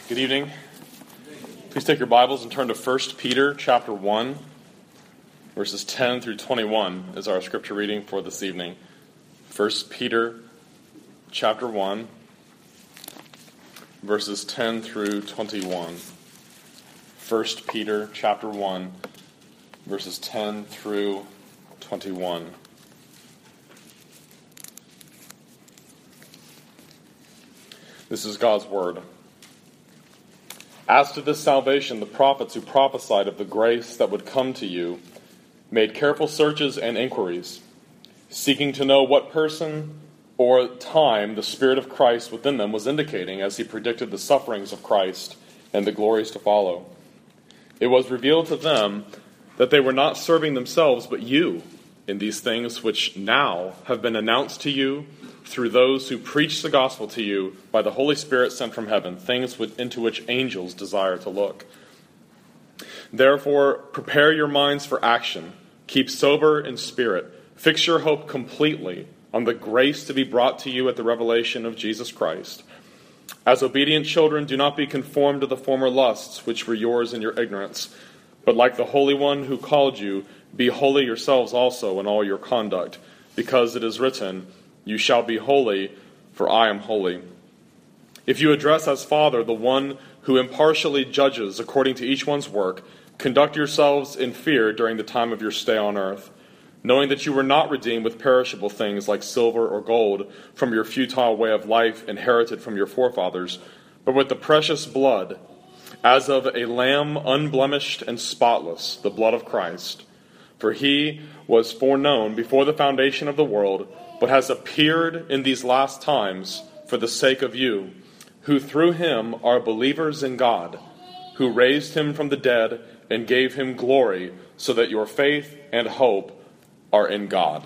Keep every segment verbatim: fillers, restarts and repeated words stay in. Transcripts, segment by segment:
Good evening. Please take your Bibles and turn to First Peter chapter one, verses ten through twenty-one is our scripture reading for this evening. First Peter chapter one, verses ten through twenty-one. First Peter chapter one, verses ten through twenty-one. This is God's word. As to this salvation, the prophets who prophesied of the grace that would come to you made careful searches and inquiries, seeking to know what person or time the Spirit of Christ within them was indicating as he predicted the sufferings of Christ and the glories to follow. It was revealed to them that they were not serving themselves but you in these things which now have been announced to you through those who preach the gospel to you by the Holy Spirit sent from heaven, things into which angels desire to look. Therefore, prepare your minds for action. Keep sober in spirit. Fix your hope completely on the grace to be brought to you at the revelation of Jesus Christ. As obedient children, do not be conformed to the former lusts which were yours in your ignorance, but like the Holy One who called you, be holy yourselves also in all your conduct, because it is written, you shall be holy, for I am holy. If you address as Father the one who impartially judges according to each one's work, conduct yourselves in fear during the time of your stay on earth, knowing that you were not redeemed with perishable things like silver or gold from your futile way of life inherited from your forefathers, but with the precious blood, as of a lamb unblemished and spotless, the blood of Christ. For he was foreknown before the foundation of the world, but has appeared in these last times for the sake of you, who through him are believers in God, who raised him from the dead and gave him glory, so that your faith and hope are in God.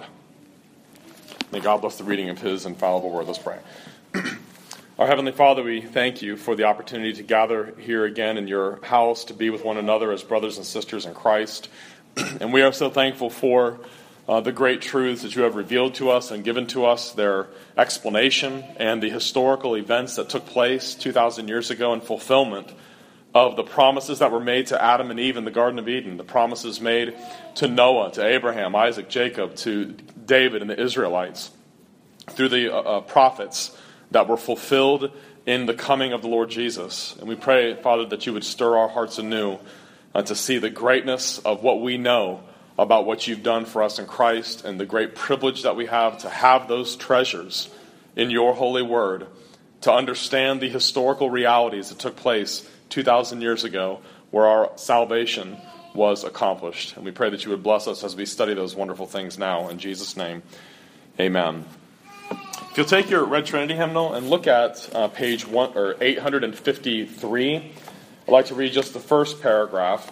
May God bless the reading of his infallible word. Let's pray. Our Heavenly Father, we thank you for the opportunity to gather here again in your house, to be with one another as brothers and sisters in Christ. And we are so thankful for Uh, the great truths that you have revealed to us and given to us, their explanation and the historical events that took place two thousand years ago in fulfillment of the promises that were made to Adam and Eve in the Garden of Eden, the promises made to Noah, to Abraham, Isaac, Jacob, to David and the Israelites, through the uh, uh, prophets that were fulfilled in the coming of the Lord Jesus. And we pray, Father, that you would stir our hearts anew uh, to see the greatness of what we know about what you've done for us in Christ and the great privilege that we have to have those treasures in your holy word, to understand the historical realities that took place two thousand years ago where our salvation was accomplished. And we pray that you would bless us as we study those wonderful things now. In Jesus' name, amen. If you'll take your Red Trinity hymnal and look at uh, page one, or eight hundred fifty-three, I'd like to read just the first paragraph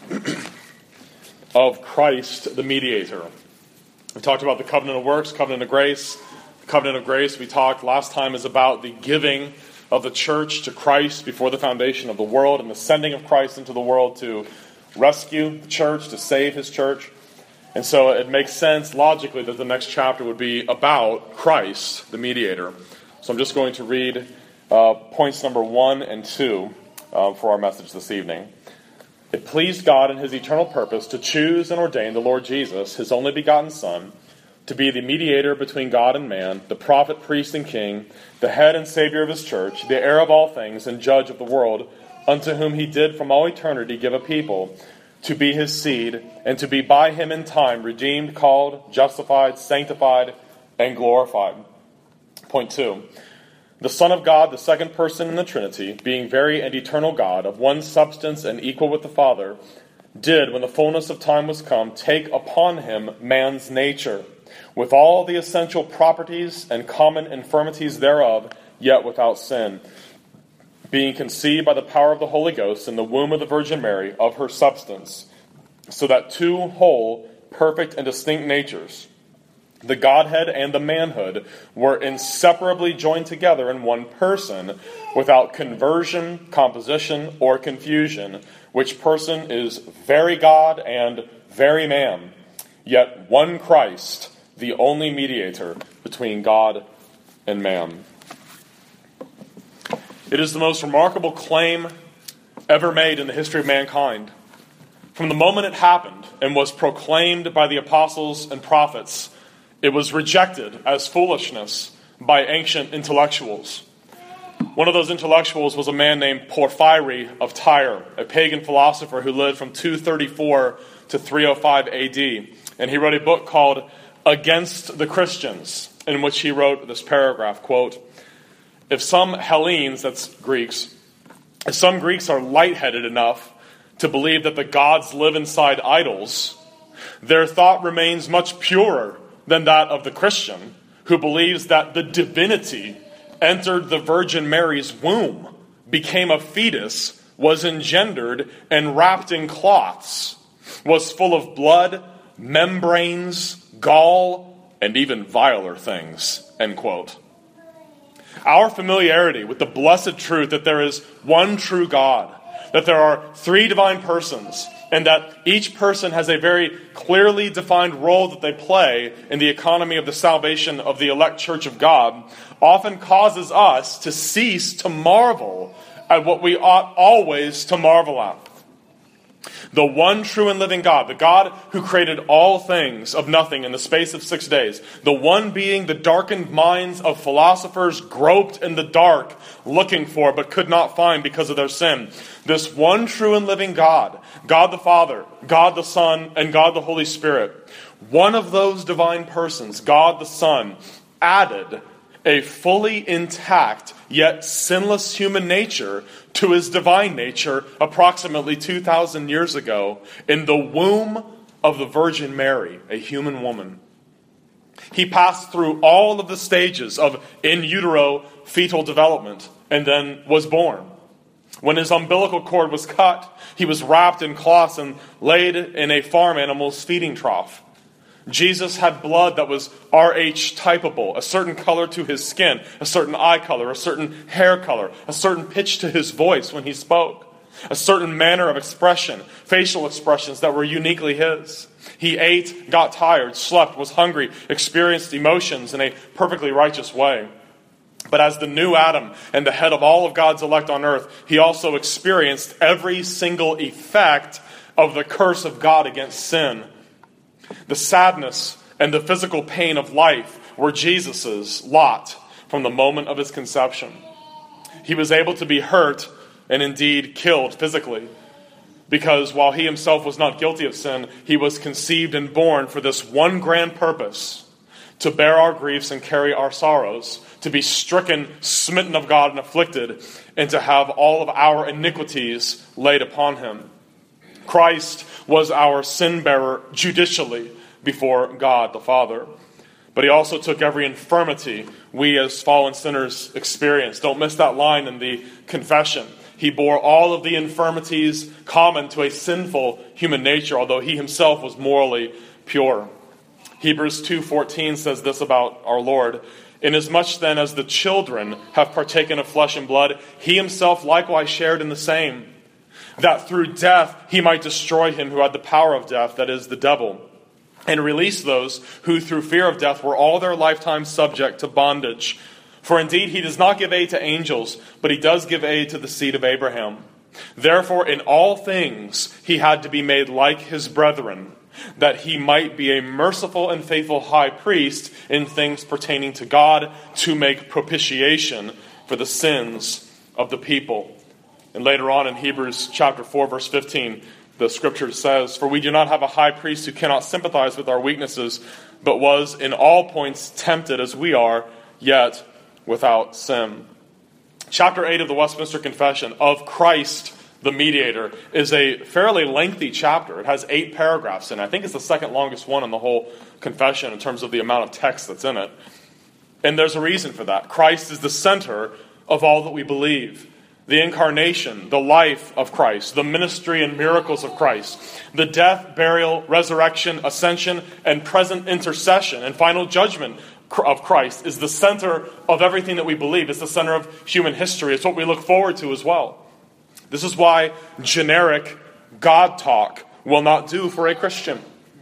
of Christ, the mediator. We talked about the covenant of works, covenant of grace. The covenant of grace we talked last time is about the giving of the church to Christ before the foundation of the world and the sending of Christ into the world to rescue the church, to save his church. And so it makes sense logically that the next chapter would be about Christ, the mediator. So I'm just going to read uh, points number one and two uh, for our message this evening. It pleased God in his eternal purpose to choose and ordain the Lord Jesus, his only begotten Son, to be the mediator between God and man, the prophet, priest, and king, the head and savior of his church, the heir of all things and judge of the world, unto whom he did from all eternity give a people, to be his seed, and to be by him in time redeemed, called, justified, sanctified, and glorified. Point two. The Son of God, the second person in the Trinity, being very and eternal God, of one substance and equal with the Father, did, when the fullness of time was come, take upon him man's nature, with all the essential properties and common infirmities thereof, yet without sin, being conceived by the power of the Holy Ghost in the womb of the Virgin Mary, of her substance, so that two whole, perfect, and distinct natures, the Godhead and the manhood, were inseparably joined together in one person, without conversion, composition, or confusion, which person is very God and very man, yet one Christ, the only mediator between God and man. It is the most remarkable claim ever made in the history of mankind. From the moment it happened and was proclaimed by the apostles and prophets, it was rejected as foolishness by ancient intellectuals. One of those intellectuals was a man named Porphyry of Tyre, a pagan philosopher who lived from two thirty-four to three oh five A D. And he wrote a book called Against the Christians, in which he wrote this paragraph, quote, "If some Hellenes," that's Greeks, if some Greeks are lightheaded enough to believe that the gods live inside idols, their thought remains much purer than that of the Christian, who believes that the divinity entered the Virgin Mary's womb, became a fetus, was engendered and wrapped in cloths, was full of blood, membranes, gall, and even viler things," end quote. Our familiarity with the blessed truth that there is one true God, that there are three divine persons, and that each person has a very clearly defined role that they play in the economy of the salvation of the elect church of God, often causes us to cease to marvel at what we ought always to marvel at. The one true and living God, the God who created all things of nothing in the space of six days, the one being the darkened minds of philosophers groped in the dark, looking for but could not find because of their sin. This one true and living God, God the Father, God the Son, and God the Holy Spirit, one of those divine persons, God the Son, added a fully intact yet sinless human nature to his divine nature approximately two thousand years ago in the womb of the Virgin Mary, a human woman. He passed through all of the stages of in utero fetal development and then was born. When his umbilical cord was cut, he was wrapped in cloths and laid in a farm animal's feeding trough. Jesus had blood that was R H typable, a certain color to his skin, a certain eye color, a certain hair color, a certain pitch to his voice when he spoke, a certain manner of expression, facial expressions that were uniquely his. He ate, got tired, slept, was hungry, experienced emotions in a perfectly righteous way. But as the new Adam and the head of all of God's elect on earth, he also experienced every single effect of the curse of God against sin. The sadness and the physical pain of life were Jesus's lot from the moment of his conception. He was able to be hurt and indeed killed physically, because while he himself was not guilty of sin, he was conceived and born for this one grand purpose: to bear our griefs and carry our sorrows, to be stricken, smitten of God, and afflicted, and to have all of our iniquities laid upon him. Christ was our sin bearer judicially before God the Father. But he also took every infirmity we as fallen sinners experience. Don't miss that line in the confession. He bore all of the infirmities common to a sinful human nature, although he himself was morally pure. Hebrews two fourteen says this about our Lord: "Inasmuch then as the children have partaken of flesh and blood, he himself likewise shared in the same, that through death he might destroy him who had the power of death, that is, the devil, and release those who through fear of death were all their lifetime subject to bondage. For indeed he does not give aid to angels, but he does give aid to the seed of Abraham. Therefore in all things he had to be made like his brethren, that he might be a merciful and faithful high priest in things pertaining to God, to make propitiation for the sins of the people." And later on in Hebrews chapter four, verse fifteen, the scripture says, "For we do not have a high priest who cannot sympathize with our weaknesses, but was in all points tempted as we are, yet without sin." Chapter eight of the Westminster Confession of Christ the Mediator is a fairly lengthy chapter. It has eight paragraphs in it. I think it's the second longest one in the whole confession in terms of the amount of text that's in it. And there's a reason for that. Christ is the center of all that we believe. The incarnation, the life of Christ, the ministry and miracles of Christ, the death, burial, resurrection, ascension, and present intercession and final judgment of Christ is the center of everything that we believe. It's the center of human history. It's what we look forward to as well. This is why generic God talk will not do for a Christian.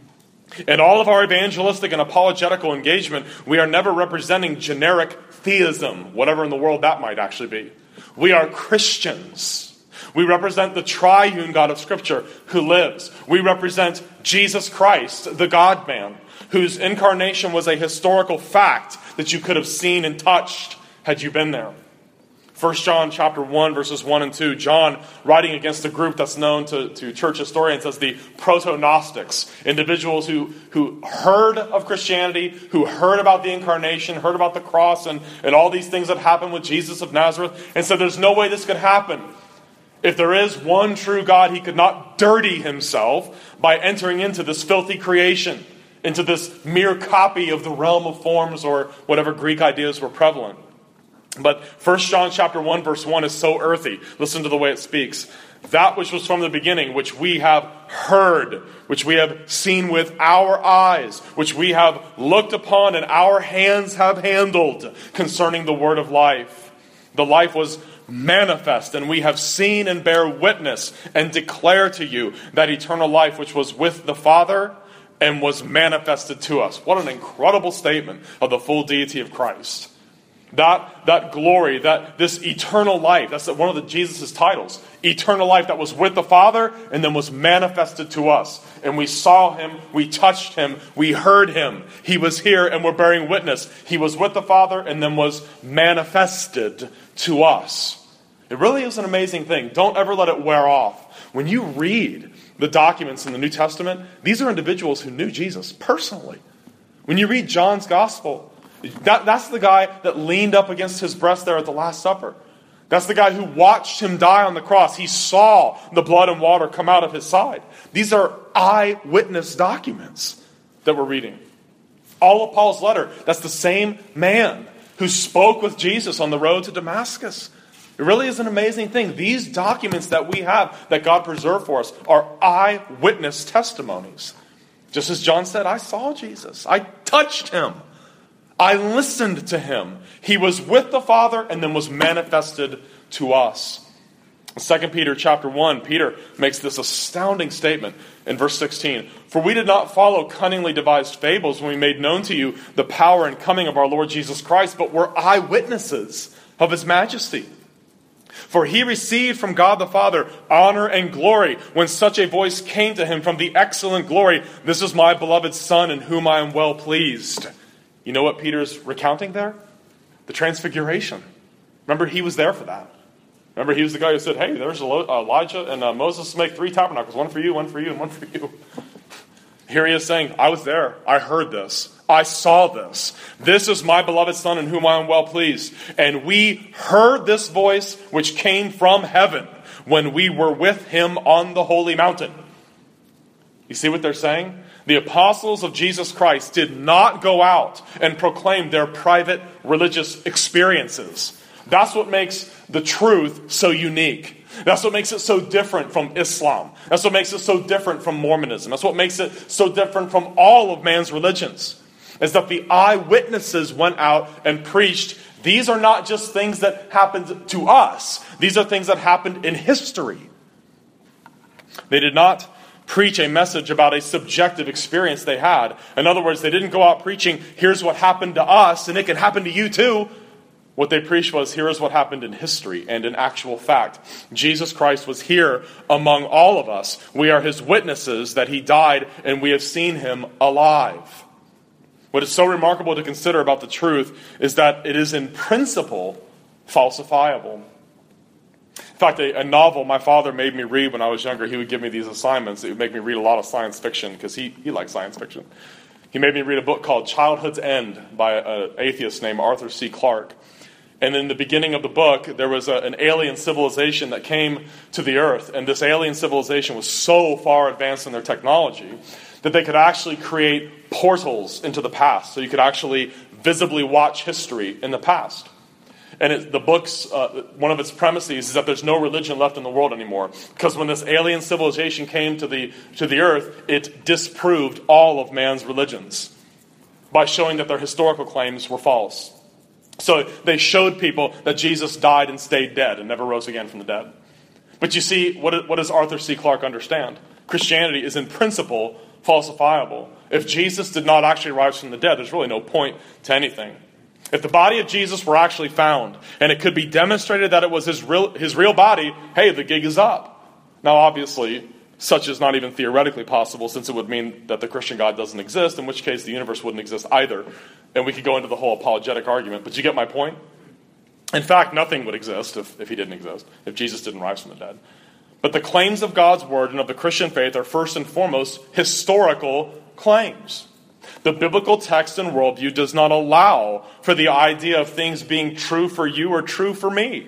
In all of our evangelistic and apologetical engagement, we are never representing generic theism, whatever in the world that might actually be. We are Christians. We represent the triune God of Scripture who lives. We represent Jesus Christ, the God-man, whose incarnation was a historical fact that you could have seen and touched had you been there. First John chapter one, verses one and two, John, writing against a group that's known to, to church historians as the proto-Gnostics, individuals who, who heard of Christianity, who heard about the incarnation, heard about the cross, and, and all these things that happened with Jesus of Nazareth, and said there's no way this could happen. If there is one true God, he could not dirty himself by entering into this filthy creation, into this mere copy of the realm of forms or whatever Greek ideas were prevalent. But First John chapter one, verse one is so earthy. Listen to the way it speaks. That which was from the beginning, which we have heard, which we have seen with our eyes, which we have looked upon and our hands have handled concerning the word of life. The life was manifest, and we have seen and bear witness and declare to you that eternal life which was with the Father and was manifested to us. What an incredible statement of the full deity of Christ. That, that glory, that this eternal life, that's one of the Jesus' titles. Eternal life that was with the Father and then was manifested to us. And we saw him, we touched him, we heard him. He was here and we're bearing witness. He was with the Father and then was manifested to us. It really is an amazing thing. Don't ever let it wear off. When you read the documents in the New Testament, these are individuals who knew Jesus personally. When you read John's Gospel, That, that's the guy that leaned up against his breast there at the Last Supper. That's the guy who watched him die on the cross. He saw the blood and water come out of his side. These are eyewitness documents that we're reading. All of Paul's letter, that's the same man who spoke with Jesus on the road to Damascus. It really is an amazing thing. These documents that we have, that God preserved for us, are eyewitness testimonies. Just as John said, I saw Jesus. I touched him. I listened to him. He was with the Father and then was manifested to us. Second Peter chapter one, Peter makes this astounding statement in verse sixteen. For we did not follow cunningly devised fables when we made known to you the power and coming of our Lord Jesus Christ, but were eyewitnesses of his majesty. For he received from God the Father honor and glory when such a voice came to him from the excellent glory, this is my beloved Son in whom I am well pleased. You know what Peter's recounting there? The Transfiguration. Remember, he was there for that. Remember, he was the guy who said, hey, there's Elijah and uh, Moses make three tabernacles, one for you, one for you, and one for you. Here he is saying, I was there. I heard this. I saw this. This is my beloved Son in whom I am well pleased. And we heard this voice which came from heaven when we were with him on the holy mountain. You see what they're saying? The apostles of Jesus Christ did not go out and proclaim their private religious experiences. That's what makes the truth so unique. That's what makes it so different from Islam. That's what makes it so different from Mormonism. That's what makes it so different from all of man's religions. Is that the eyewitnesses went out and preached. These are not just things that happened to us. These are things that happened in history. They did not preach a message about a subjective experience they had. In other words, they didn't go out preaching, here's what happened to us, and it can happen to you too. What they preached was, here is what happened in history and in actual fact. Jesus Christ was here among all of us. We are his witnesses that he died, and we have seen him alive. What is so remarkable to consider about the truth is that it is in principle falsifiable. In fact, a, a novel my father made me read when I was younger, he would give me these assignments. It would make me read a lot of science fiction because he, he liked science fiction. He made me read a book called Childhood's End by an atheist named Arthur C. Clarke. And in the beginning of the book, there was a, an alien civilization that came to the earth. And this alien civilization was so far advanced in their technology that they could actually create portals into the past. So you could actually visibly watch history in the past. And it, the book's, uh, one of its premises is that there's no religion left in the world anymore. Because when this alien civilization came to the, to the earth, it disproved all of man's religions by showing that their historical claims were false. So they showed people that Jesus died and stayed dead and never rose again from the dead. But you see, what, what does Arthur C. Clarke understand? Christianity is in principle falsifiable. If Jesus did not actually rise from the dead, there's really no point to anything. If the body of Jesus were actually found, and it could be demonstrated that it was his real, his real body, hey, the gig is up. Now, obviously, such is not even theoretically possible, since it would mean that the Christian God doesn't exist, in which case the universe wouldn't exist either. And we could go into the whole apologetic argument, but you get my point? In fact, nothing would exist if, if he didn't exist, if Jesus didn't rise from the dead. But the claims of God's word and of the Christian faith are first and foremost historical claims. The biblical text and worldview does not allow for the idea of things being true for you or true for me,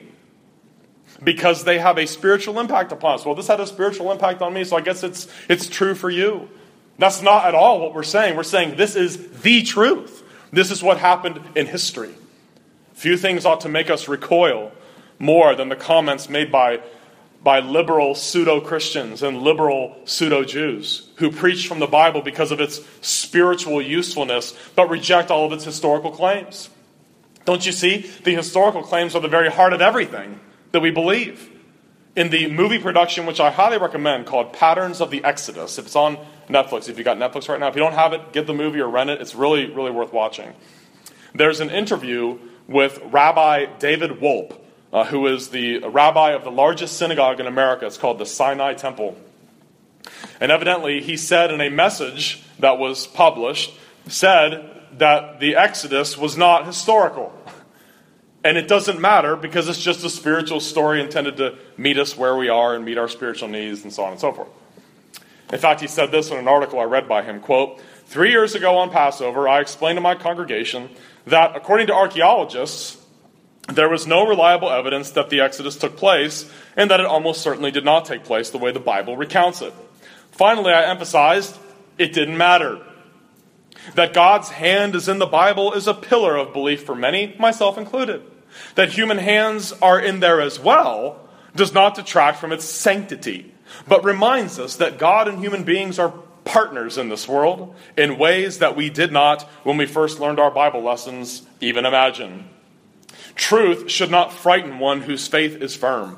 because they have a spiritual impact upon us. Well, this had a spiritual impact on me, so I guess it's it's true for you. That's not at all what we're saying. We're saying this is the truth. This is what happened in history. Few things ought to make us recoil more than the comments made by, by liberal pseudo-Christians and liberal pseudo-Jews who preach from the Bible because of its spiritual usefulness, but reject all of its historical claims. Don't you see? The historical claims are the very heart of everything that we believe. In the movie production, which I highly recommend, called Patterns of the Exodus. If it's on Netflix, if you got Netflix right now, if you don't have it, get the movie or rent it. It's really, really worth watching. There's an interview with Rabbi David Wolpe, uh, who is the rabbi of the largest synagogue in America. It's called the Sinai Temple. And evidently, he said in a message that was published, said that the Exodus was not historical. And it doesn't matter because it's just a spiritual story intended to meet us where we are and meet our spiritual needs and so on and so forth. In fact, he said this in an article I read by him, quote, "Three years ago on Passover, I explained to my congregation that, according to archaeologists, there was no reliable evidence that the Exodus took place and that it almost certainly did not take place the way the Bible recounts it. Finally, I emphasized it didn't matter. That God's hand is in the Bible is a pillar of belief for many, myself included. That human hands are in there as well does not detract from its sanctity, but reminds us that God and human beings are partners in this world in ways that we did not, when we first learned our Bible lessons, even imagine. Truth should not frighten one whose faith is firm."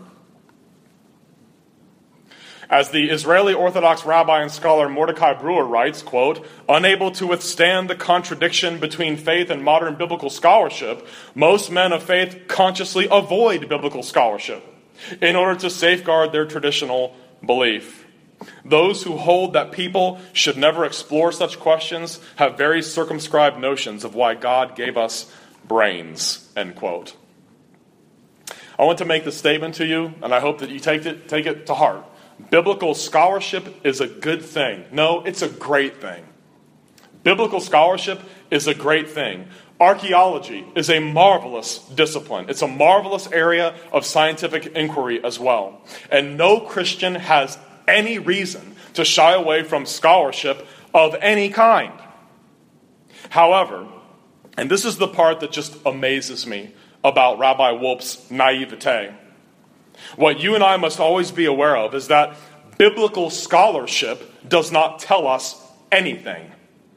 As the Israeli Orthodox rabbi and scholar Mordecai Brewer writes, quote, "Unable to withstand the contradiction between faith and modern biblical scholarship, most men of faith consciously avoid biblical scholarship in order to safeguard their traditional belief. Those who hold that people should never explore such questions have very circumscribed notions of why God gave us brains," end quote. I want to make this statement to you, and I hope that you take it, take it to heart. Biblical scholarship is a good thing. No, it's a great thing. Biblical scholarship is a great thing. Archaeology is a marvelous discipline. It's a marvelous area of scientific inquiry as well. And no Christian has any reason to shy away from scholarship of any kind. However, and this is the part that just amazes me about Rabbi Wolpe's naivete, what you and I must always be aware of is that biblical scholarship does not tell us anything.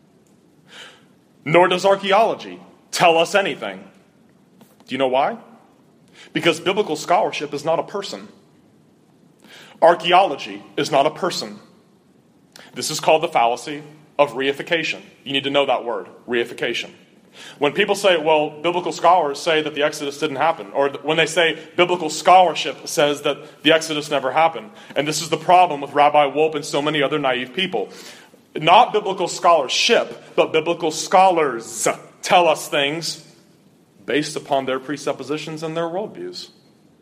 Nor does archaeology tell us anything. Do you know why? Because biblical scholarship is not a person. Archaeology is not a person. This is called the fallacy of reification. You need to know that word, reification. When people say, well, biblical scholars say that the Exodus didn't happen, or when they say biblical scholarship says that the Exodus never happened, and this is the problem with Rabbi Wolpe and so many other naive people. Not biblical scholarship, but biblical scholars tell us things based upon their presuppositions and their worldviews.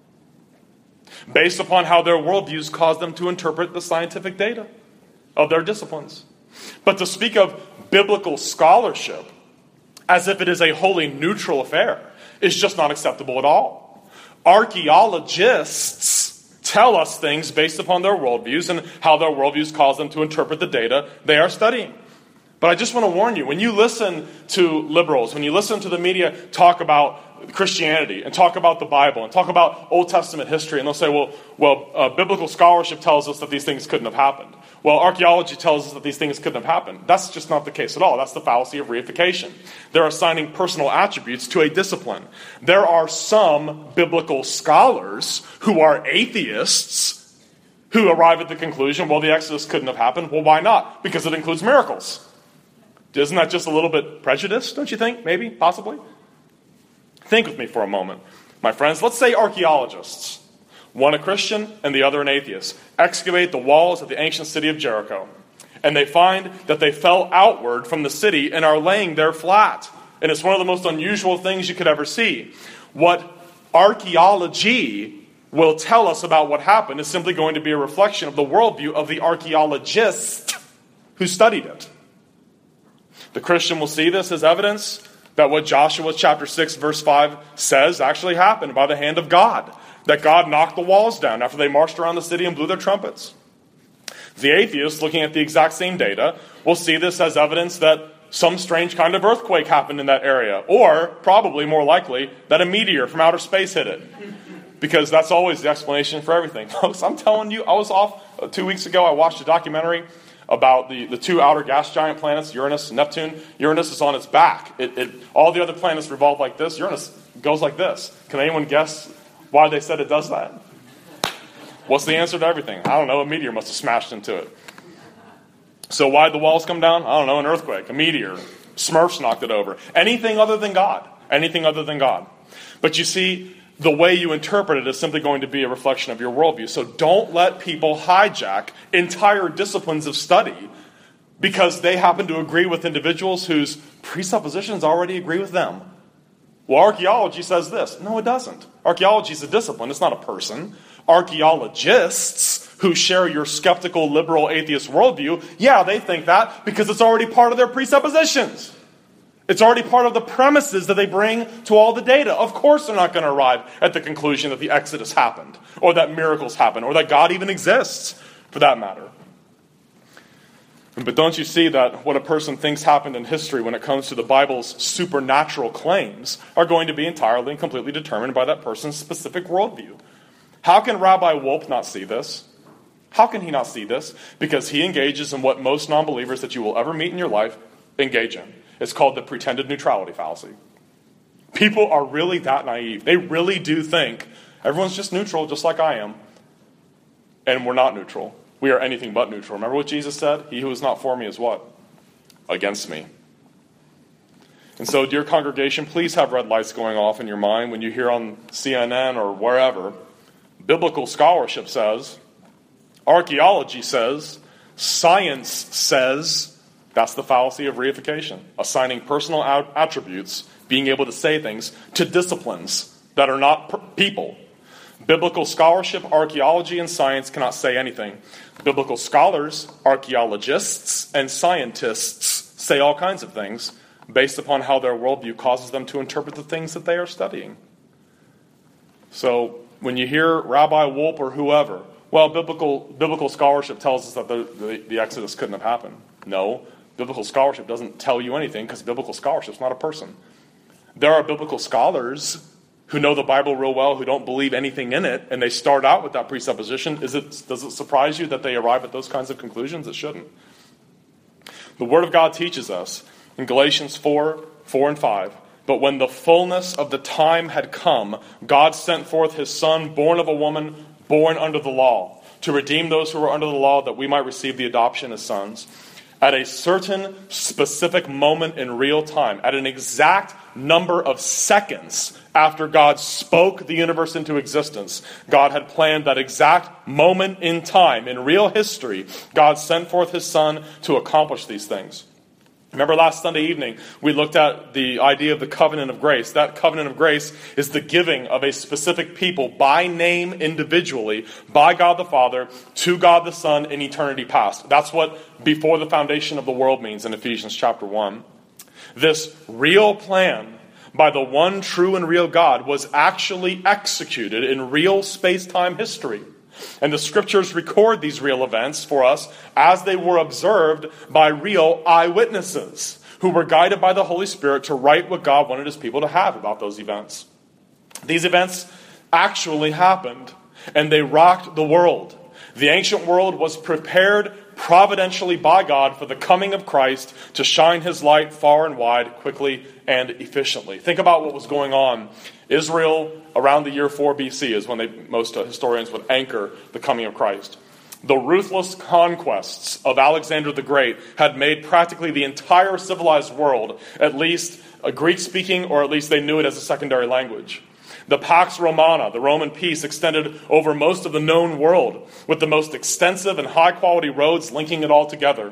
Based upon how their worldviews cause them to interpret the scientific data of their disciplines. But to speak of biblical scholarship as if it is a wholly neutral affair is just not acceptable at all. Archaeologists tell us things based upon their worldviews and how their worldviews cause them to interpret the data they are studying. But I just want to warn you, when you listen to liberals, when you listen to the media talk about Christianity and talk about the Bible and talk about Old Testament history, and they'll say, well, well, uh, biblical scholarship tells us that these things couldn't have happened. Well, archaeology tells us that these things couldn't have happened. That's just not the case at all. That's the fallacy of reification. They're assigning personal attributes to a discipline. There are some biblical scholars who are atheists who arrive at the conclusion, well, the Exodus couldn't have happened. Well, why not? Because it includes miracles. Isn't that just a little bit prejudiced, don't you think? Maybe, possibly. Think with me for a moment. My friends, let's say archaeologists, one a Christian and the other an atheist, excavate the walls of the ancient city of Jericho. And they find that they fell outward from the city and are laying there flat. And it's one of the most unusual things you could ever see. What archaeology will tell us about what happened is simply going to be a reflection of the worldview of the archaeologist who studied it. The Christian will see this as evidence that what Joshua chapter six verse five says actually happened by the hand of God. That God knocked the walls down after they marched around the city and blew their trumpets. The atheist, looking at the exact same data, will see this as evidence that some strange kind of earthquake happened in that area. Or, probably more likely, that a meteor from outer space hit it. Because that's always the explanation for everything. Folks, I'm telling you, I was off uh, two weeks ago. I watched a documentary about the, the two outer gas giant planets, Uranus and Neptune. Uranus is on its back. It, it, all the other planets revolve like this. Uranus goes like this. Can anyone guess why they said it does that? What's the answer to everything? I don't know. A meteor must have smashed into it. So why did the walls come down? I don't know. An earthquake, a meteor. Smurfs knocked it over. Anything other than God. Anything other than God. But you see, the way you interpret it is simply going to be a reflection of your worldview. So don't let people hijack entire disciplines of study because they happen to agree with individuals whose presuppositions already agree with them. Well, archaeology says this. No, it doesn't. Archaeology is a discipline. It's not a person. Archaeologists who share your skeptical, liberal, atheist worldview, yeah, they think that because it's already part of their presuppositions. It's already part of the premises that they bring to all the data. Of course they're not going to arrive at the conclusion that the Exodus happened, or that miracles happened, or that God even exists, for that matter. But don't you see that what a person thinks happened in history when it comes to the Bible's supernatural claims are going to be entirely and completely determined by that person's specific worldview? How can Rabbi Wolpe not see this? How can he not see this? Because he engages in what most non-believers that you will ever meet in your life engage in. It's called the pretended neutrality fallacy. People are really that naive. They really do think everyone's just neutral, just like I am. And we're not neutral. We are anything but neutral. Remember what Jesus said? He who is not for me is what? Against me. And so, dear congregation, please have red lights going off in your mind when you hear on C N N or wherever, biblical scholarship says, archaeology says, science says. That's the fallacy of reification, assigning personal attributes, being able to say things, to disciplines that are not per- people. Biblical scholarship, archaeology, and science cannot say anything. Biblical scholars, archaeologists, and scientists say all kinds of things based upon how their worldview causes them to interpret the things that they are studying. So when you hear Rabbi Wolpe or whoever, well, biblical biblical scholarship tells us that the, the, the Exodus couldn't have happened. No, biblical scholarship doesn't tell you anything because biblical scholarship is not a person. There are biblical scholars who know the Bible real well, who don't believe anything in it, and they start out with that presupposition. Is it, does it surprise you that they arrive at those kinds of conclusions? It shouldn't. The Word of God teaches us in Galatians four, four and five, but when the fullness of the time had come, God sent forth his Son, born of a woman, born under the law, to redeem those who were under the law, that we might receive the adoption as sons. At a certain specific moment in real time, at an exact number of seconds after God spoke the universe into existence, God had planned that exact moment in time, in real history, God sent forth his Son to accomplish these things. Remember last Sunday evening, we looked at the idea of the covenant of grace. That covenant of grace is the giving of a specific people by name individually, by God the Father, to God the Son in eternity past. That's what before the foundation of the world means in Ephesians chapter one. This real plan by the one true and real God was actually executed in real space-time history. And the scriptures record these real events for us as they were observed by real eyewitnesses who were guided by the Holy Spirit to write what God wanted his people to have about those events. These events actually happened, and they rocked the world. The ancient world was prepared providentially by God for the coming of Christ to shine his light far and wide, quickly and efficiently. Think about what was going on. Israel, around the year four B C, is when they, most historians would anchor the coming of Christ. The ruthless conquests of Alexander the Great had made practically the entire civilized world at least a Greek-speaking, or at least they knew it as a secondary language. The Pax Romana, the Roman peace, extended over most of the known world, with the most extensive and high-quality roads linking it all together.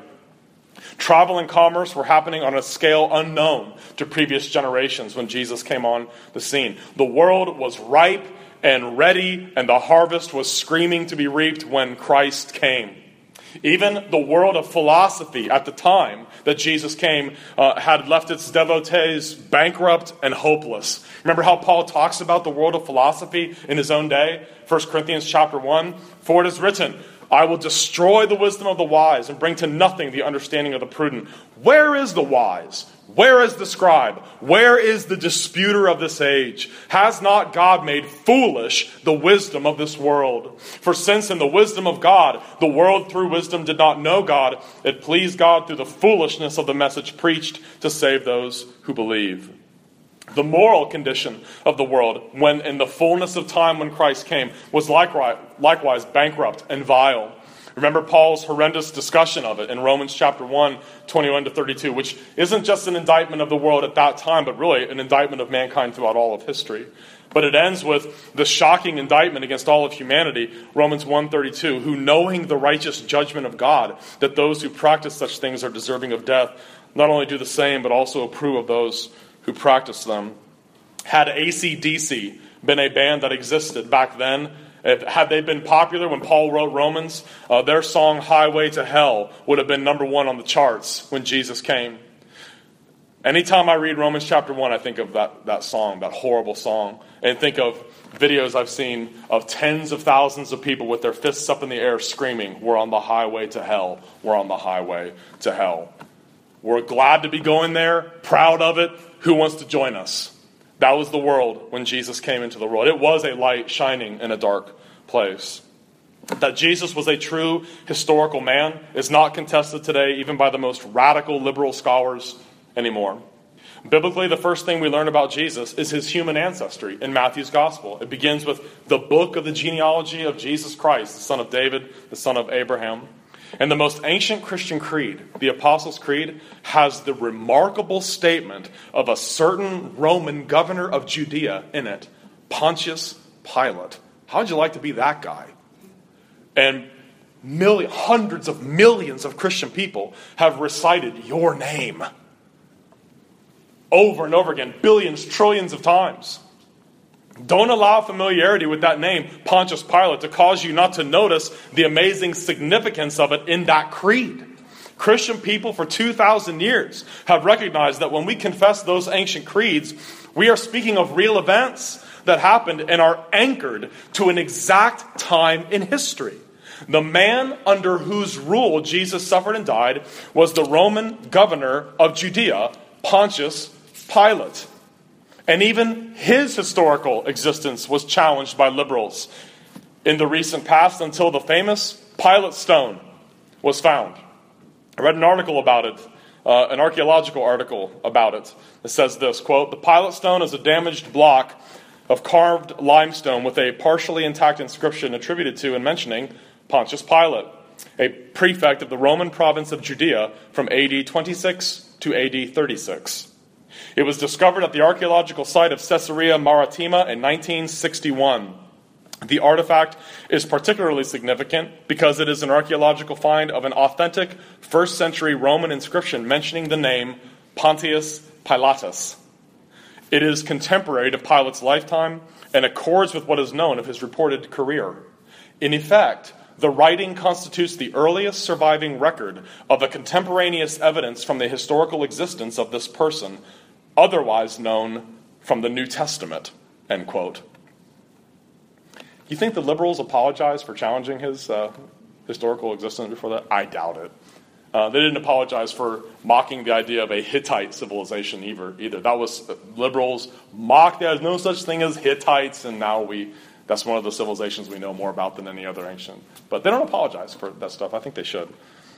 Travel and commerce were happening on a scale unknown to previous generations when Jesus came on the scene. The world was ripe and ready, and the harvest was screaming to be reaped when Christ came. Even the world of philosophy at the time that Jesus came uh, had left its devotees bankrupt and hopeless. Remember how Paul talks about the world of philosophy in his own day? First Corinthians chapter one, for it is written, I will destroy the wisdom of the wise and bring to nothing the understanding of the prudent. Where is the wise? Where is the scribe? Where is the disputer of this age? Has not God made foolish the wisdom of this world? For since in the wisdom of God, the world through wisdom did not know God, it pleased God through the foolishness of the message preached to save those who believe. The moral condition of the world, when in the fullness of time when Christ came, was likewise, likewise bankrupt and vile. Remember Paul's horrendous discussion of it in Romans chapter one, twenty-one to thirty-two, which isn't just an indictment of the world at that time, but really an indictment of mankind throughout all of history. But it ends with the shocking indictment against all of humanity, Romans one thirty-two, who knowing the righteous judgment of God, that those who practice such things are deserving of death, not only do the same, but also approve of those who practice them. Had A C D C been a band that existed back then, if, had they been popular when Paul wrote Romans, uh, their song Highway to Hell would have been number one on the charts when Jesus came. Anytime I read Romans chapter one, I think of that, that song, that horrible song, and think of videos I've seen of tens of thousands of people with their fists up in the air screaming, we're on the highway to hell, we're on the highway to hell. We're glad to be going there, proud of it. Who wants to join us? That was the world when Jesus came into the world. It was a light shining in a dark place. That Jesus was a true historical man is not contested today, even by the most radical liberal scholars anymore. Biblically, the first thing we learn about Jesus is his human ancestry in Matthew's gospel. It begins with the book of the genealogy of Jesus Christ, the son of David, the son of Abraham. And the most ancient Christian creed, the Apostles' Creed, has the remarkable statement of a certain Roman governor of Judea in it, Pontius Pilate. How would you like to be that guy? And million, hundreds of millions of Christian people have recited your name over and over again, billions, trillions of times. Don't allow familiarity with that name, Pontius Pilate, to cause you not to notice the amazing significance of it in that creed. Christian people for two thousand years have recognized that when we confess those ancient creeds, we are speaking of real events that happened and are anchored to an exact time in history. The man under whose rule Jesus suffered and died was the Roman governor of Judea, Pontius Pilate. And even his historical existence was challenged by liberals in the recent past until the famous Pilate stone was found. I read an article about it, uh, an archaeological article about it. It says this, quote, the Pilate stone is a damaged block of carved limestone with a partially intact inscription attributed to and mentioning Pontius Pilate, a prefect of the Roman province of Judea from A D twenty-six to A D thirty-six. It was discovered at the archaeological site of Caesarea Maritima in nineteen sixty-one. The artifact is particularly significant because it is an archaeological find of an authentic first century Roman inscription mentioning the name Pontius Pilatus. It is contemporary to Pilate's lifetime and accords with what is known of his reported career. In effect, the writing constitutes the earliest surviving record of a contemporaneous evidence from the historical existence of this person, otherwise known from the New Testament, end quote. You think the liberals apologized for challenging his uh, historical existence before that? I doubt it. Uh, they didn't apologize for mocking the idea of a Hittite civilization either. either. That was, uh, liberals mocked, there's no such thing as Hittites, and now we, that's one of the civilizations we know more about than any other ancient. But they don't apologize for that stuff. I think they should.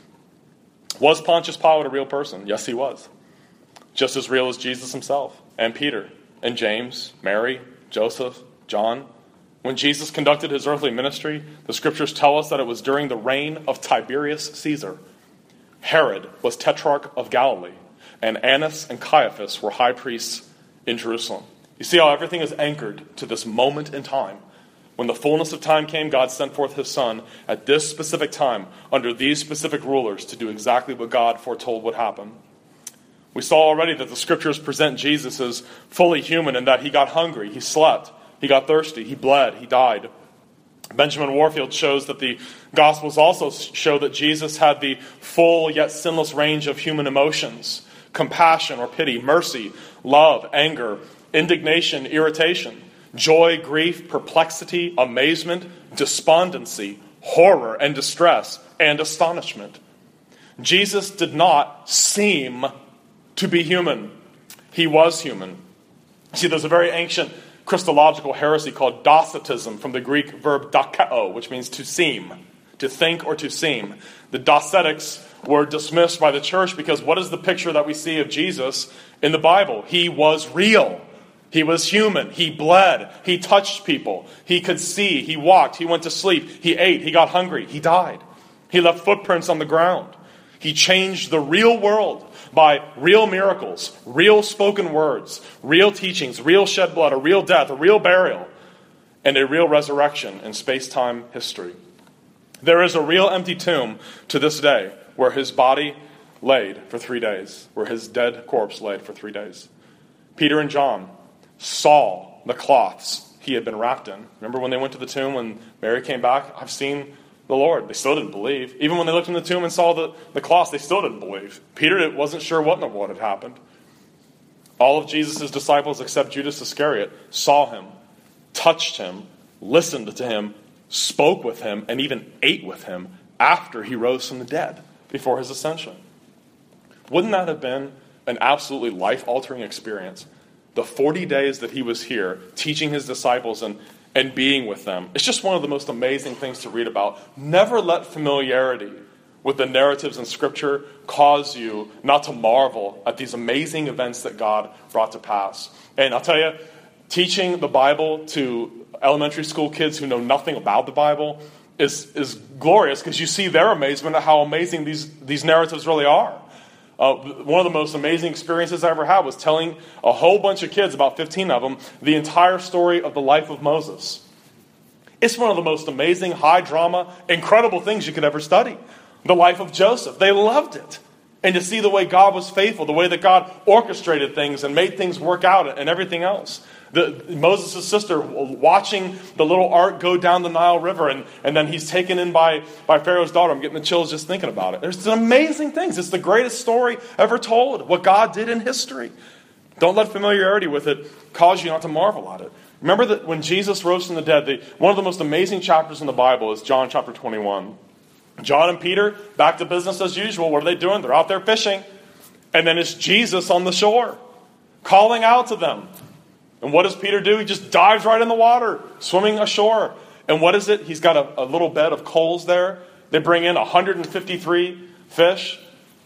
Was Pontius Pilate a real person? Yes, he was. Just as real as Jesus himself, and Peter, and James, Mary, Joseph, John. When Jesus conducted his earthly ministry, the scriptures tell us that it was during the reign of Tiberius Caesar. Herod was tetrarch of Galilee. and Annas and Caiaphas were high priests in Jerusalem. You see how everything is anchored to this moment in time. When the fullness of time came, God sent forth his Son at this specific time, under these specific rulers, to do exactly what God foretold would happen. We saw already that the scriptures present Jesus as fully human in that he got hungry, he slept, he got thirsty, he bled, he died. Benjamin Warfield shows that the Gospels also show that Jesus had the full yet sinless range of human emotions: compassion or pity, mercy, love, anger, indignation, irritation, joy, grief, perplexity, amazement, despondency, horror and distress, and astonishment. Jesus did not seem to be human. He was human. See, there's a very ancient Christological heresy called Docetism, from the Greek verb dokeo, which means to seem, to think or to seem. The Docetics were dismissed by the church because what is the picture that we see of Jesus in the Bible? He was real. He was human. He bled. He touched people. He could see. He walked. He went to sleep. He ate. He got hungry. He died. He left footprints on the ground. He changed the real world by real miracles, real spoken words, real teachings, real shed blood, a real death, a real burial, and a real resurrection in space-time history. There is a real empty tomb to this day where his body laid for three days, where his dead corpse laid for three days. Peter and John saw the cloths he had been wrapped in. Remember when they went to the tomb when Mary came back? I've seen the Lord. They still didn't believe. Even when they looked in the tomb and saw the, the cloths, they still didn't believe. Peter wasn't sure what in the world had happened. All of Jesus' disciples, except Judas Iscariot, saw him, touched him, listened to him, spoke with him, and even ate with him after he rose from the dead before his ascension. Wouldn't that have been an absolutely life-altering experience? The forty days that he was here, teaching his disciples and and being with them. It's just one of the most amazing things to read about. Never let familiarity with the narratives in Scripture cause you not to marvel at these amazing events that God brought to pass. And I'll tell you, teaching the Bible to elementary school kids who know nothing about the Bible is, is glorious, because you see their amazement at how amazing these, these narratives really are. Uh, one of the most amazing experiences I ever had was telling a whole bunch of kids, about fifteen of them, the entire story of the life of Moses. It's one of the most amazing, high drama, incredible things you could ever study. The life of Joseph. They loved it. And to see the way God was faithful, the way that God orchestrated things and made things work out and everything else. The, Moses' sister watching the little ark go down the Nile River, and, and then he's taken in by, by Pharaoh's daughter. I'm getting the chills just thinking about it. There's some amazing things. It's the greatest story ever told, what God did in history. Don't let familiarity with it cause you not to marvel at it. Remember that when Jesus rose from the dead, the, one of the most amazing chapters in the Bible is John chapter twenty-one. John and Peter, back to business as usual. What are they doing? They're out there fishing. And then it's Jesus on the shore, calling out to them. And what does Peter do? He just dives right in the water, swimming ashore. And what is it? He's got a, a little bed of coals there. They bring in one hundred fifty-three fish.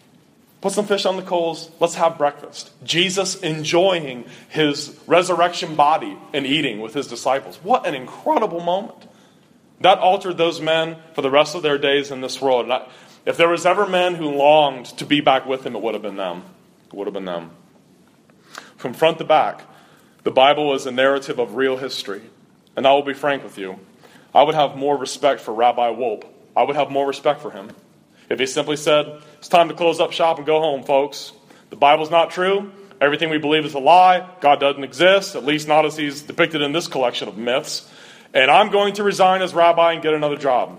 Put some fish on the coals. Let's have breakfast. Jesus enjoying his resurrection body and eating with his disciples. What an incredible moment. That altered those men for the rest of their days in this world. And I, if there was ever men who longed to be back with him, it would have been them. It would have been them. From front to back, the Bible is a narrative of real history. And I will be frank with you. I would have more respect for Rabbi Wolpe. I would have more respect for him if he simply said, it's time to close up shop and go home, folks. The Bible's not true. Everything we believe is a lie. God doesn't exist, at least not as he's depicted in this collection of myths. And I'm going to resign as rabbi and get another job.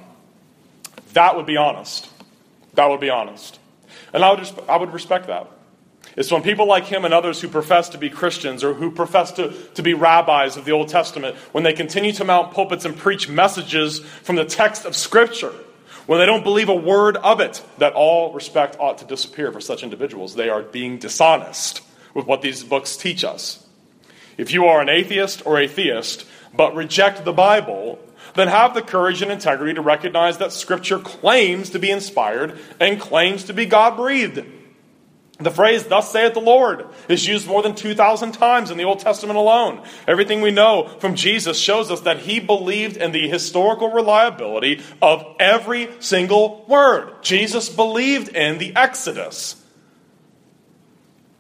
That would be honest. That would be honest. And I would, I would respect that. It's when people like him and others who profess to be Christians or who profess to, to be rabbis of the Old Testament, when they continue to mount pulpits and preach messages from the text of Scripture, when they don't believe a word of it, that all respect ought to disappear for such individuals. They are being dishonest with what these books teach us. If you are an atheist or a theist, but reject the Bible, then have the courage and integrity to recognize that Scripture claims to be inspired and claims to be God-breathed. The phrase, thus saith the Lord, is used more than two thousand times in the Old Testament alone. Everything we know from Jesus shows us that he believed in the historical reliability of every single word. Jesus believed in the Exodus.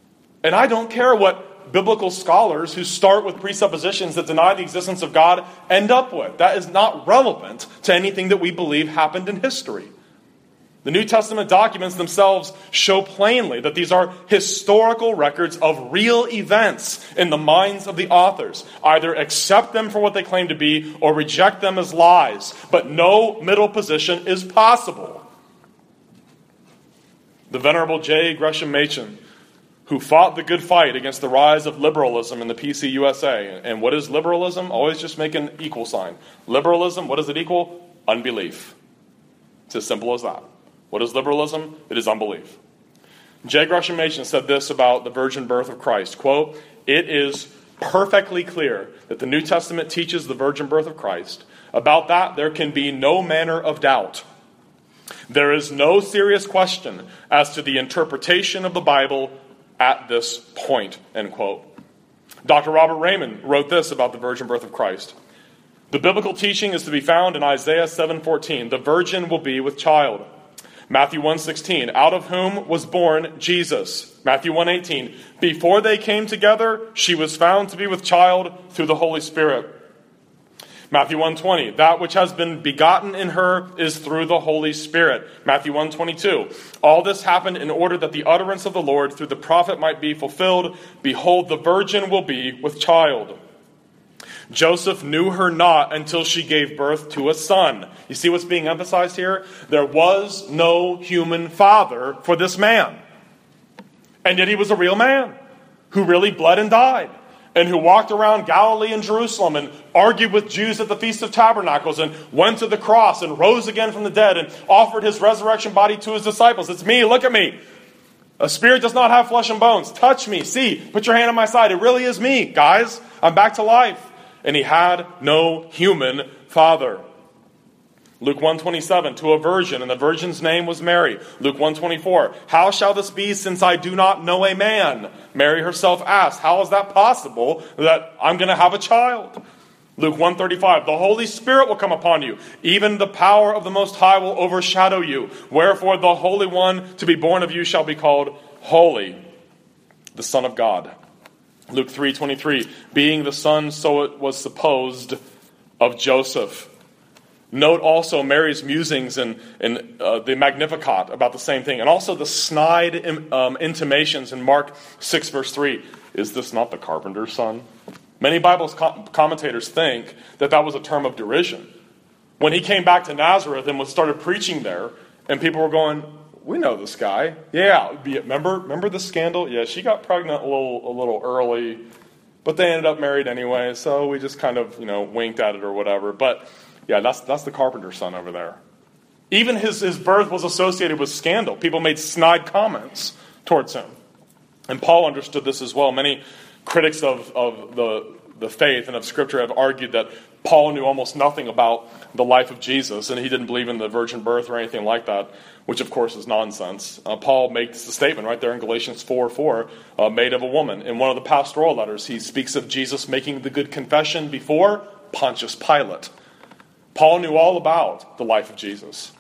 And I don't care what biblical scholars who start with presuppositions that deny the existence of God end up with. That is not relevant to anything that we believe happened in history. The New Testament documents themselves show plainly that these are historical records of real events in the minds of the authors. Either accept them for what they claim to be or reject them as lies. But no middle position is possible. The Venerable J. Gresham Machen, who fought the good fight against the rise of liberalism in the P C U S A. And what is liberalism? Always just make an equal sign. Liberalism, what does it equal? Unbelief. It's as simple as that. What is liberalism? It is unbelief. J. Gresham Machen said this about the virgin birth of Christ. Quote, "It is perfectly clear that the New Testament teaches the virgin birth of Christ. About that there can be no manner of doubt. There is no serious question as to the interpretation of the Bible at this point," end quote. Doctor Robert Raymond wrote this about the virgin birth of Christ. "The biblical teaching is to be found in Isaiah seven fourteen. The virgin will be with child. Matthew one sixteen, out of whom was born Jesus. Matthew one eighteen, before they came together, she was found to be with child through the Holy Spirit. Matthew one twenty, that which has been begotten in her is through the Holy Spirit. Matthew one twenty-two, all this happened in order that the utterance of the Lord through the prophet might be fulfilled. Behold, the virgin will be with child. Joseph knew her not until she gave birth to a son." You see what's being emphasized here? There was no human father for this man. And yet he was a real man who really bled and died, and who walked around Galilee and Jerusalem and argued with Jews at the Feast of Tabernacles and went to the cross and rose again from the dead and offered his resurrection body to his disciples. It's me, look at me. A spirit does not have flesh and bones. Touch me, see, put your hand on my side. It really is me, guys. I'm back to life. And he had no human father. Luke one twenty-seven, to a virgin, and the virgin's name was Mary. Luke one twenty-four, how shall this be since I do not know a man? Mary herself asked, how is that possible that I'm going to have a child? Luke one thirty-five, the Holy Spirit will come upon you. Even the power of the Most High will overshadow you. Wherefore the Holy One to be born of you shall be called Holy, the Son of God. Luke three twenty-three, being the son, so it was supposed, of Joseph. Note also Mary's musings and, and uh, the Magnificat about the same thing. And also the snide um, intimations in Mark six verse three. Is this not the carpenter's son? Many Bible com- commentators think that that was a term of derision. When he came back to Nazareth and was started preaching there, and people were going, we know this guy. Yeah, remember remember the scandal? Yeah, she got pregnant a little a little early, but they ended up married anyway, so we just kind of, you know, winked at it or whatever. But yeah, that's that's the carpenter's son over there. Even his, his birth was associated with scandal. People made snide comments towards him. And Paul understood this as well. Many critics of, of the, the faith and of Scripture have argued that Paul knew almost nothing about the life of Jesus, and he didn't believe in the virgin birth or anything like that, which of course is nonsense. Uh, Paul makes the statement right there in Galatians four four, uh, made of a woman. In one of the pastoral letters, he speaks of Jesus making the good confession before Pontius Pilate. Paul knew all about the life of Jesus.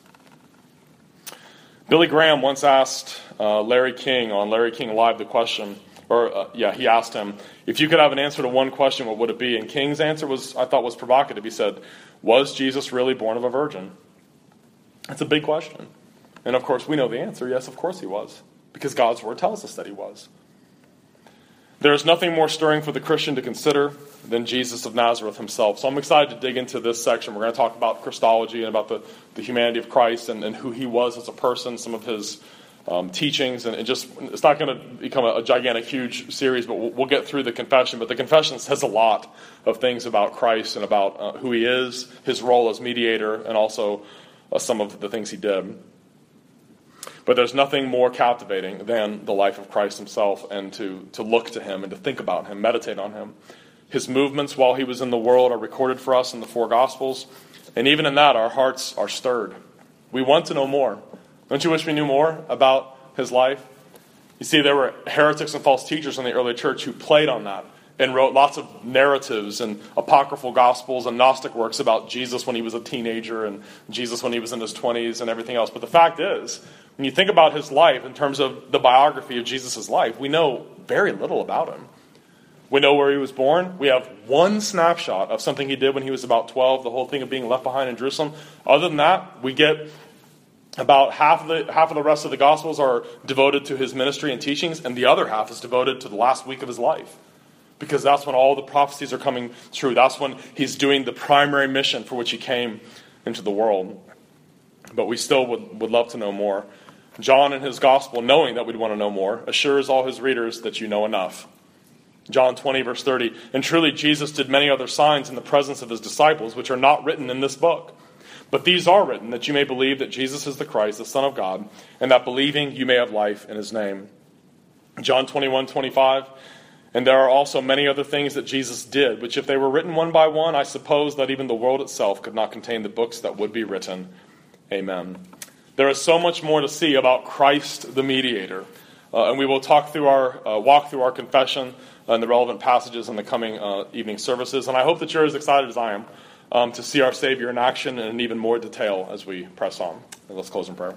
Billy Graham once asked uh, Larry King on Larry King Live the question, or uh, yeah, he asked him, if you could have an answer to one question, what would it be? And King's answer was, I thought, was provocative. He said, was Jesus really born of a virgin? That's a big question. And of course, we know the answer. Yes, of course he was. Because God's word tells us that he was. There is nothing more stirring for the Christian to consider than Jesus of Nazareth himself. So I'm excited to dig into this section. We're going to talk about Christology and about the, the humanity of Christ and, and who he was as a person, some of his um, teachings. And, and just, it's not going to become a, a gigantic, huge series, but we'll, we'll get through the confession. But the confession says a lot of things about Christ and about uh, who he is, his role as mediator, and also uh, some of the things he did. But there's nothing more captivating than the life of Christ himself, and to, to look to him and to think about him, meditate on him. His movements while he was in the world are recorded for us in the four Gospels. And even in that, our hearts are stirred. We want to know more. Don't you wish we knew more about his life? You see, there were heretics and false teachers in the early church who played on that and wrote lots of narratives and apocryphal gospels and Gnostic works about Jesus when he was a teenager and Jesus when he was in his twenties and everything else. But the fact is, when you think about his life in terms of the biography of Jesus' life, we know very little about him. We know where he was born. We have one snapshot of something he did when he was about twelve, the whole thing of being left behind in Jerusalem. Other than that, we get about half of the half of the rest of the Gospels are devoted to his ministry and teachings, and the other half is devoted to the last week of his life. Because that's when all the prophecies are coming true. That's when he's doing the primary mission for which he came into the world. But we still would, would love to know more. John in his Gospel, knowing that we'd want to know more, assures all his readers that you know enough. John twenty, verse thirty, and truly Jesus did many other signs in the presence of his disciples, which are not written in this book. But these are written, that you may believe that Jesus is the Christ, the Son of God, and that believing you may have life in his name. John twenty-one, twenty-five, and there are also many other things that Jesus did, which if they were written one by one, I suppose that even the world itself could not contain the books that would be written. Amen. There is so much more to see about Christ the mediator. Uh, and we will talk through our, uh, walk through our confession and the relevant passages in the coming uh, evening services. And I hope that you're as excited as I am um, to see our Savior in action and in even more detail as we press on. And let's close in prayer.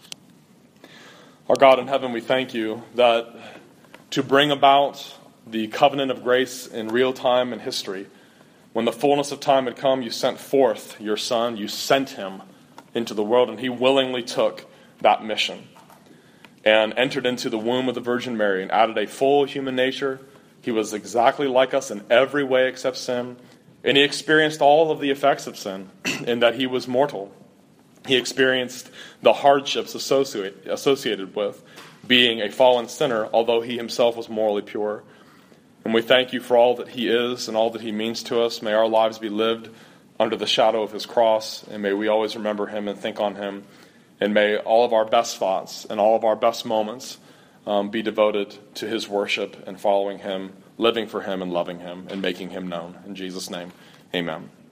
Our God in heaven, we thank you that to bring about the covenant of grace in real time in history, when the fullness of time had come, you sent forth your Son, you sent him into the world, and he willingly took that mission and entered into the womb of the Virgin Mary and added a full human nature. He was exactly like us in every way except sin, and he experienced all of the effects of sin in that he was mortal. He experienced the hardships associate, associated with being a fallen sinner, although he himself was morally pure. And we thank you for all that he is and all that he means to us. May our lives be lived under the shadow of his cross, and may we always remember him and think on him. And may all of our best thoughts and all of our best moments um, be devoted to his worship and following him, living for him and loving him and making him known. In Jesus' name, amen.